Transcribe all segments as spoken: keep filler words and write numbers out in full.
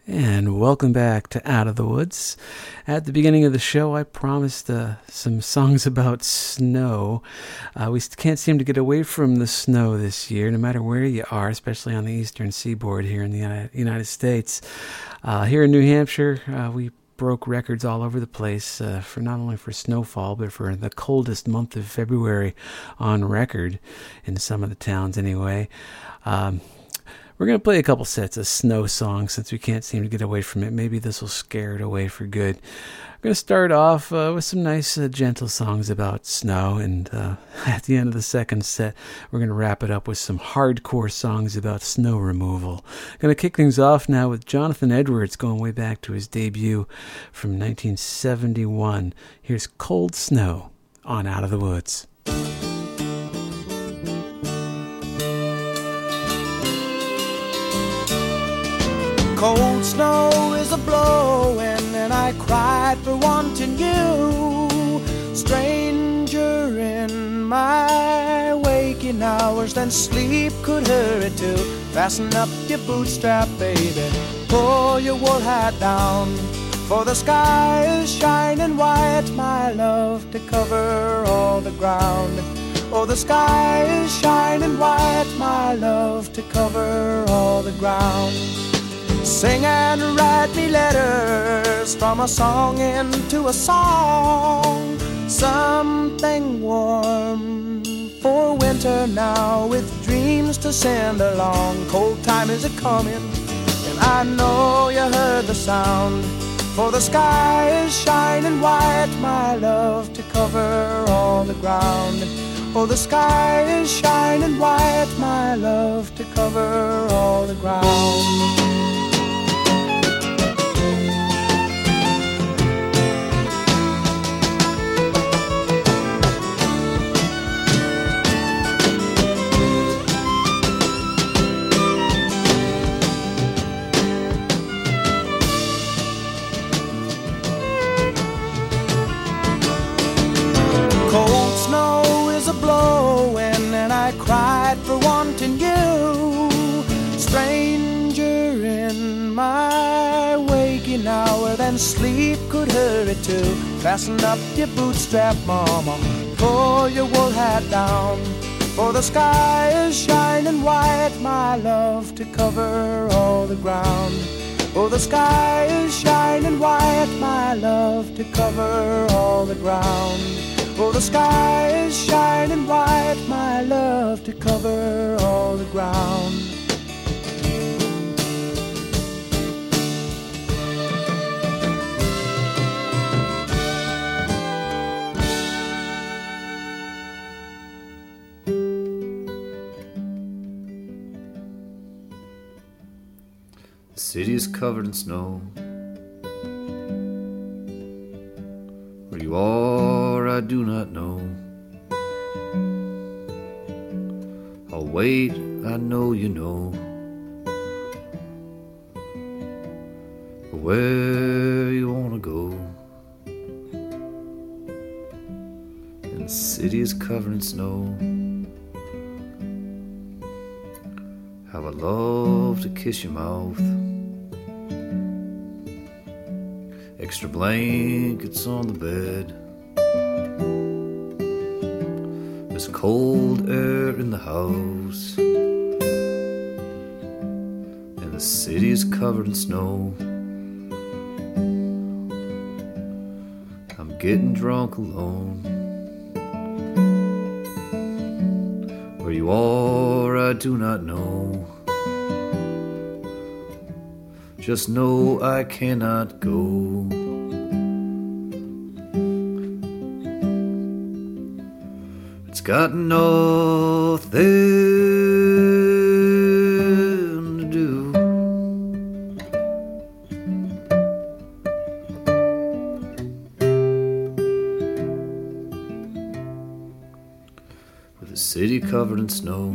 And welcome back to Out of the Woods. At the beginning of the show, I promised uh, some songs about snow. Uh, we can't seem to get away from the snow this year, no matter where you are, especially on the eastern seaboard here in the United States. Uh, here in New Hampshire, uh, we broke records all over the place uh, for not only for snowfall, but for the coldest month of February on record in some of the towns anyway. Um, We're going to play a couple sets of snow songs since we can't seem to get away from it. Maybe this will scare it away for good. We're going to start off uh, with some nice, uh, gentle songs about snow. And uh, at the end of the second set, we're going to wrap it up with some hardcore songs about snow removal. Going to kick things off now with Jonathan Edwards, going way back to his debut from nineteen seventy-one. Here's Cold Snow on Out of the Woods. Cold snow is a-blowing and I cried for wanting you. Stranger in my waking hours, then sleep could hurry to. Fasten up your bootstrap, baby, pull your wool hat down, for the sky is shining white, my love, to cover all the ground. Oh, the sky is shining white, my love, to cover all the ground. Sing and write me letters from a song into a song. Something warm for winter now, with dreams to send along. Cold time is a-coming, and I know you heard the sound. For the sky is shining white, my love, to cover all the ground. Oh, the sky is shining white, my love, to cover all the ground. Cried for wanting you. Stranger in my waking hour, then sleep could hurry to. Fasten up your bootstrap, mama, pull your wool hat down, for the sky is shining white, my love, to cover all the ground. Oh, the sky is shining white, my love, to cover all the ground. Oh, the sky is shining white, my love, to cover all the ground. The city is covered in snow. Where you are, I do not know. I'll wait, I know you know. But where you wanna go? And the city is covered in snow. How I love to kiss your mouth. Extra blankets on the bed. There's cold air in the house, and the city's covered in snow. I'm getting drunk alone. Where you are, I do not know. Just know I cannot go. It's got nothing to do with a city covered in snow.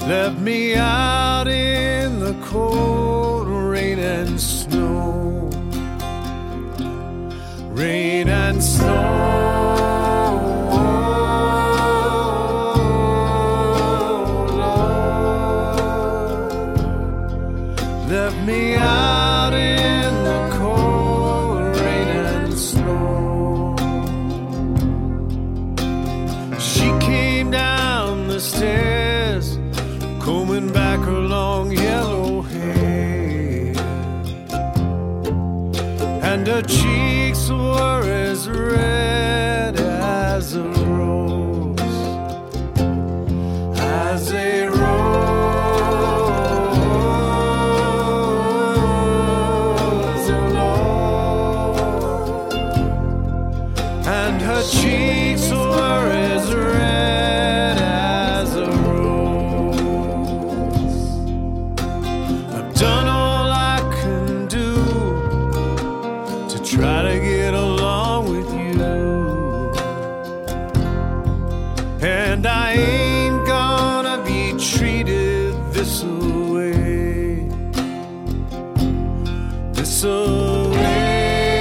left me out in the cold rain and snow. Rain and snow, Lord, left me out in the cold rain and snow. She came down the stairs, combing back her long yellow hair, and her cheeks were as red as a rose, as a rose, oh Lord, and her cheeks were as red as a rose. I've done all I can do to try to get along with you, and I ain't gonna be treated this way, this way,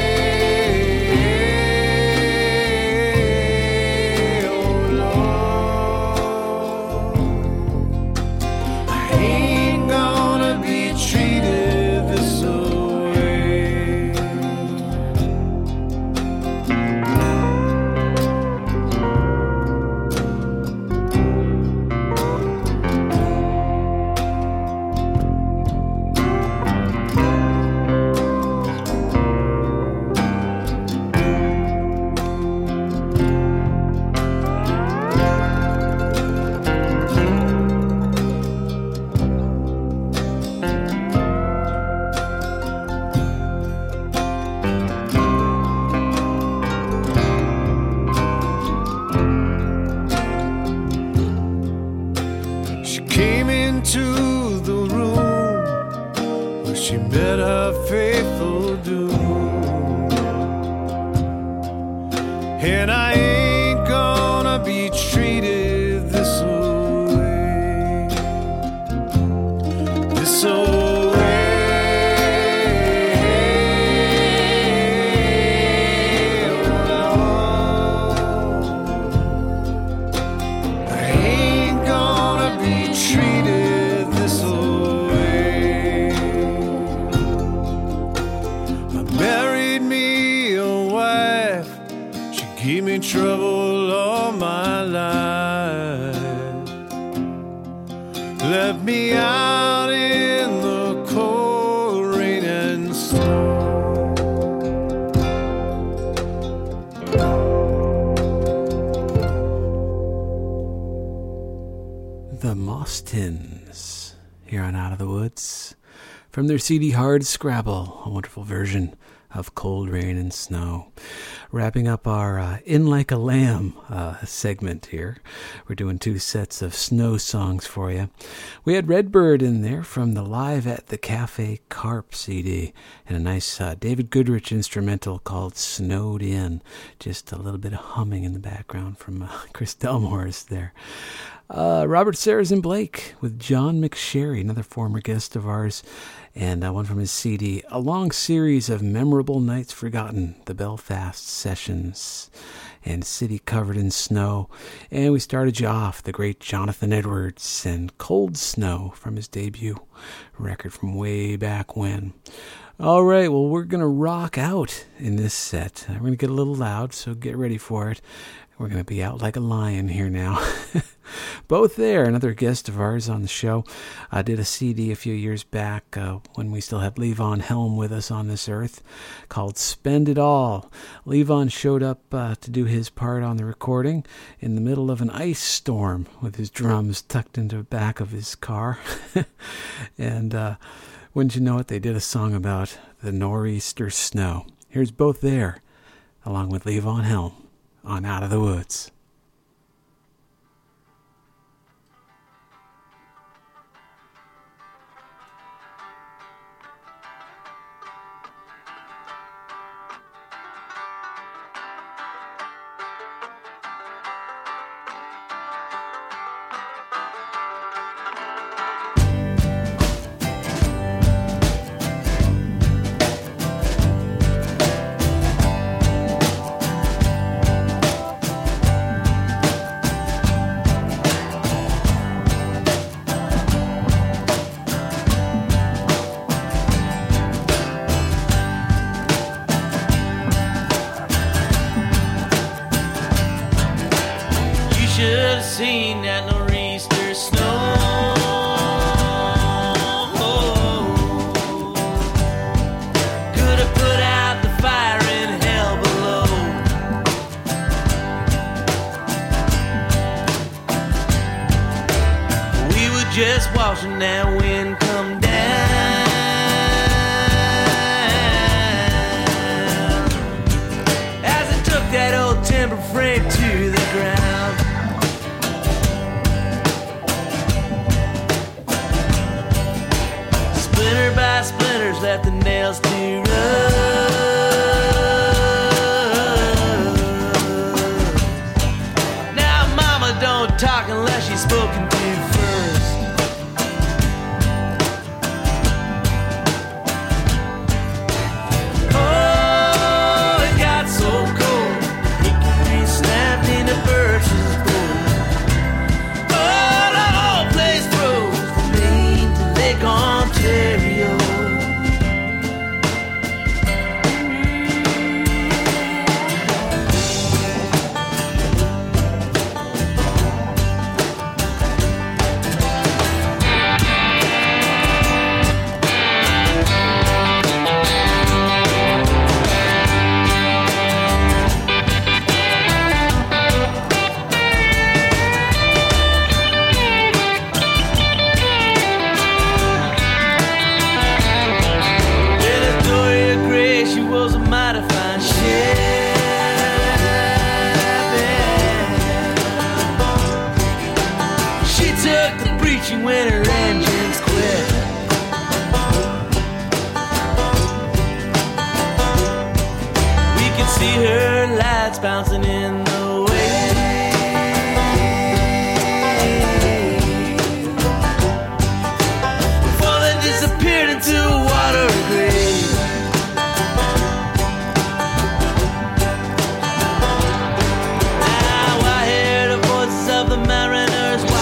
oh Lord. I ain't gonna be treated this way. She came into the room where she met her faithful doom, and I ain't gonna be treated this way, this way, I ain't gonna be treated this way. I married me a wife, she gave me trouble all my life, left me out in the cold rain and snow. The Moss Tins here on Out of the Woods from their C D Hard Scrabble, a wonderful version of Cold Rain and Snow. Wrapping up our uh, In Like a Lamb uh, segment here. We're doing two sets of snow songs for you. We had Redbird in there from the Live at the Cafe Carp C D, and a nice uh, David Goodrich instrumental called Snowed In. Just a little bit of humming in the background from uh, Chris Delmore there. Uh, Robert Sarrazin Blake with John McSherry, another former guest of ours, and uh, one from his C D, a long series of memorable nights forgotten, the Belfast Sessions, and City Covered in Snow. And we started you off, the great Jonathan Edwards and Cold Snow from his debut record from way back when. All right, well, we're going to rock out in this set. We're going to get a little loud, so get ready for it. We're going to be out like a lion here now. Both there, another guest of ours on the show. I did a C D a few years back uh, when we still had Levon Helm with us on this earth called Spend It All. Levon showed up uh, to do his part on the recording in the middle of an ice storm with his drums tucked into the back of his car. and uh, wouldn't you know it, they did a song about the nor'easter snow. Here's Both There, along with Levon Helm on Out of the Woods. just watching that wind come down. As it took that old timber frame to the ground. Splinter by splinters left the nails to rust. Now mama don't talk unless she's spoken to first. Oh, it got so cold, hickory snapped into birches bowl. Oh, the whole place froze from Maine to Lake Ontario. When her engines quit, we could see her lights bouncing in the wave before they disappeared into a water grave. Now I hear the voices of the mariners wild.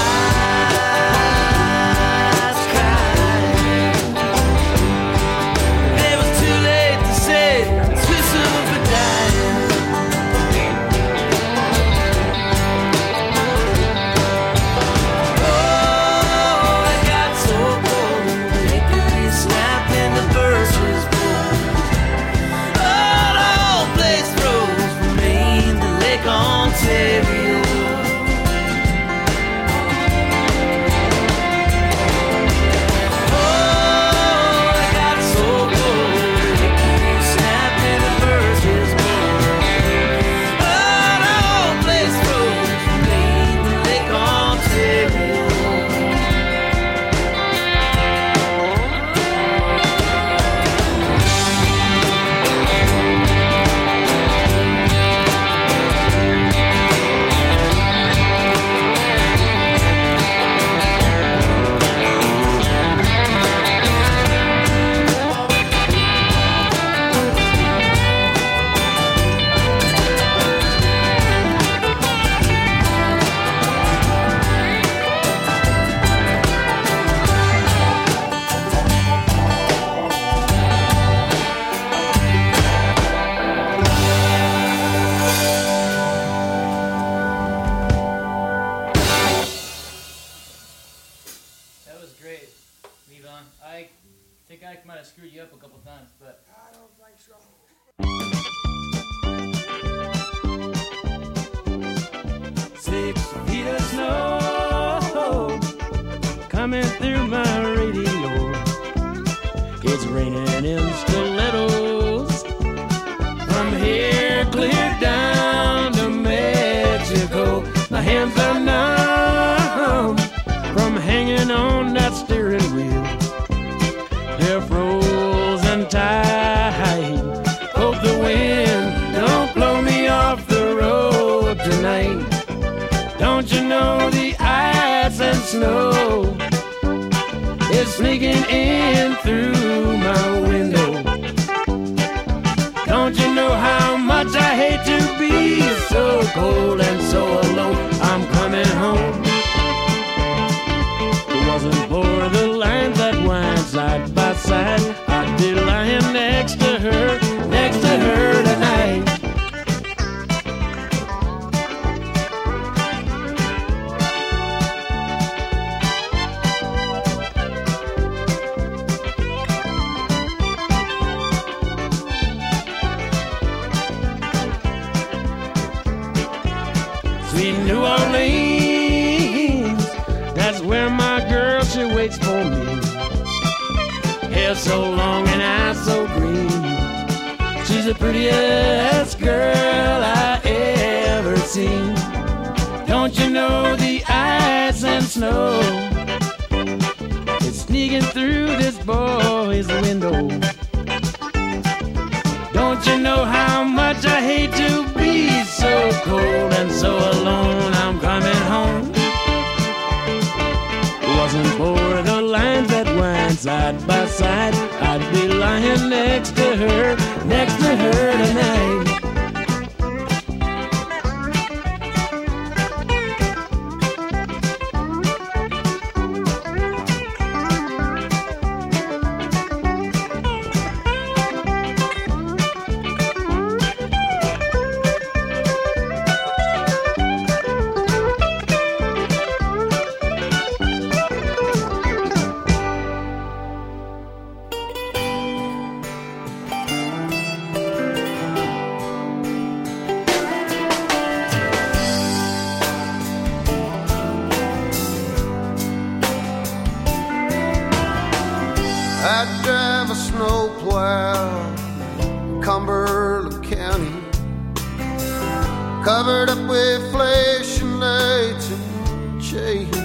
where my girl, she waits for me. Hair so long and eyes so green. She's the prettiest girl I ever seen. Don't you know the ice and snow is sneaking through this boy's window? Don't you know how much I hate to be so cold and so alone? I'm coming home. Wasn't for the lines that wind side by side, I'd be lying next to her, next to her tonight. Covered up with flashing lights and chains.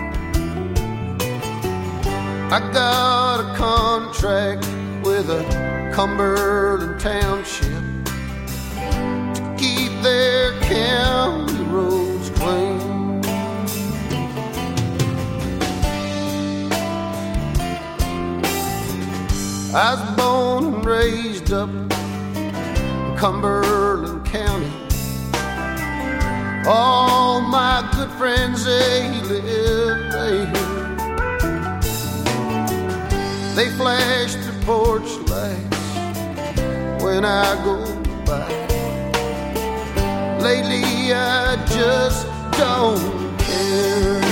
I got a contract with a Cumberland township to keep their county roads clean. I was born and raised up in Cumberland County. All my good friends, they live there. They flash their porch lights when I go by. Lately I just don't care.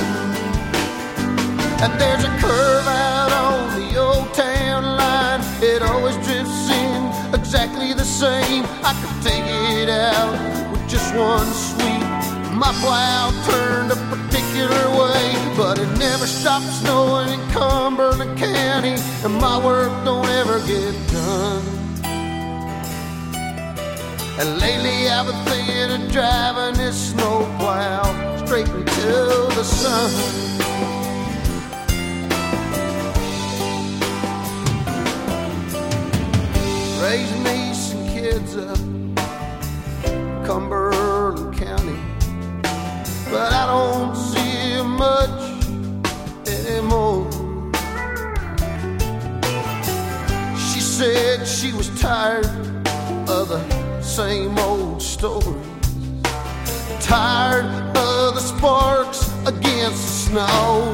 And there's a curve out on the old town line. It always drifts in exactly the same. I could take it out with just one sweep. My plow turned a particular way, but it never stopped snowing in Cumberland County, and my work don't ever get done. And lately I've been thinking of driving this snowplow straight until the sun. Raised me some kids up in Cumberland County, but I don't see her much anymore. She said she was tired of the same old stories, tired of the sparks against the snow.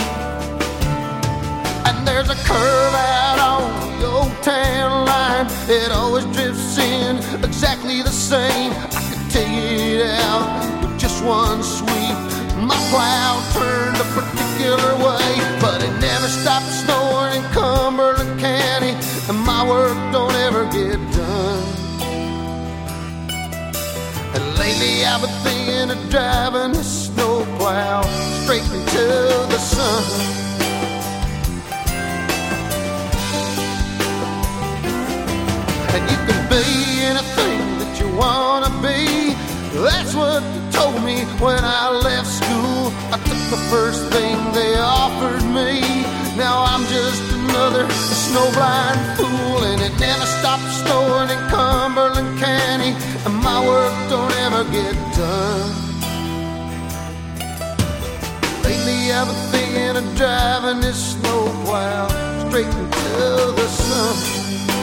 And there's a curve out on the old town line. It always drifts in exactly the same. I could take it out with just one sweep. My plow turned a particular way, but it never stopped snowing in Cumberland County, and my work don't ever get done. And lately I've been thinking of driving the snowplow straight until the sun. And you can be anything that you wanna be. That's what they told me when I left school. I took the first thing they offered me. Now I'm just another snowblind fool, and it never stopped snowing in Cumberland County, and my work don't ever get done. Lately I've been thinking of driving this snowplow straight until the sun.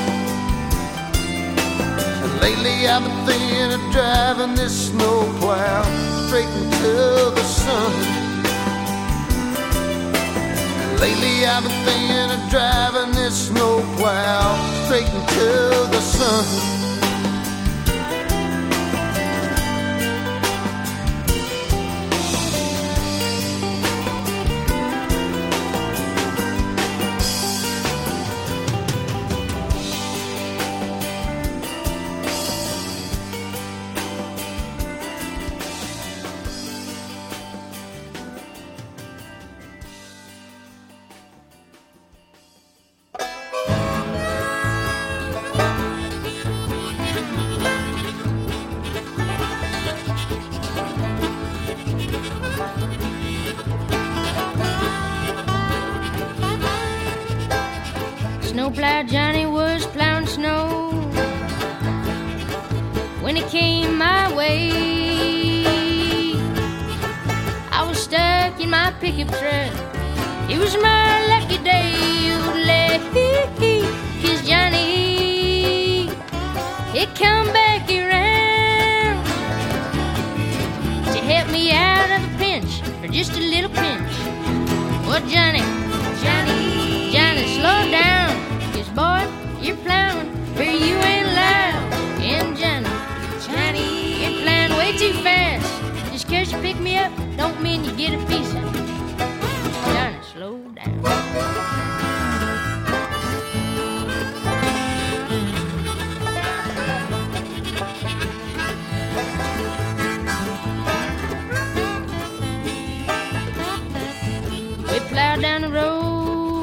Lately I've been thinking of driving this snowplow straight until the sun. Lately I've been thinking of driving this snowplow straight until the sun. Snowplow Johnny was plowing snow when it came my way. I was stuck in my pickup truck. It was my lucky day. Cause Johnny, it come back around to help me out of a pinch, for just a little pinch. Well, Johnny, Johnny, Johnny, slow down, cause boy, you're plowing where you ain't allowed. And Johnny, Johnny, you're plowing way too fast. Just cause you pick me up, don't mean you get a piece of it. Johnny, slow down. We plowed down the road,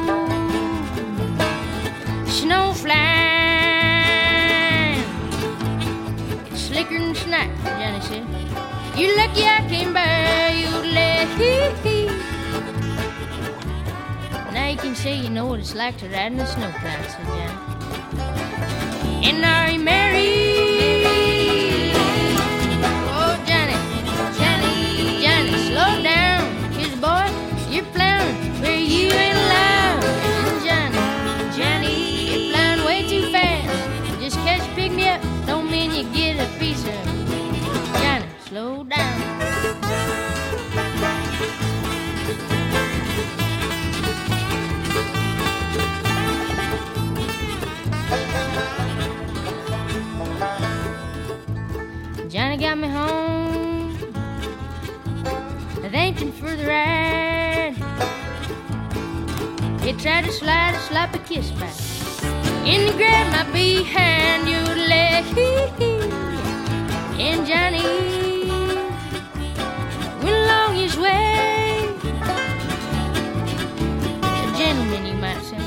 snow flying, it's slicker than snipe, Johnny said. You're lucky I came by, you let. Now you can say you know what it's like to ride in the snowplow, said Johnny. And are you married? Oh, Johnny, Johnny, Johnny, slow down, cause boy, you're plowing where you ain't allowed. And Johnny, Johnny, you're plowing way too fast. Just cause you pick me up, don't mean you get a piece of it. Johnny, slow down. Johnny got me home, thanking for the ride. He tried to slide a sloppy kiss back, and he grabbed my behind, you leg. And Johnny went along his way, a gentleman, you might say.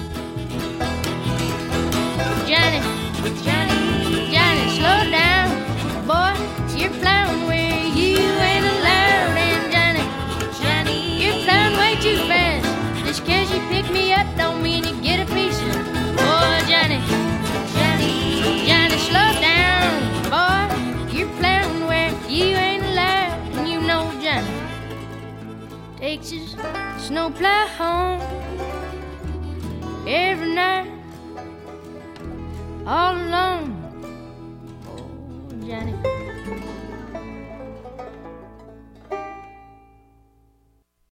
Johnny, Johnny, Johnny, slow down, boy, you're plowing where you ain't allowed. And Johnny, Johnny, you're plowing way too fast. Just cause you pick me up don't mean you get a piece of it. Oh, Johnny, Johnny, Johnny, slow down, boy, you're plowing where you ain't allowed. And you know Johnny takes his snowplow home every night, all alone.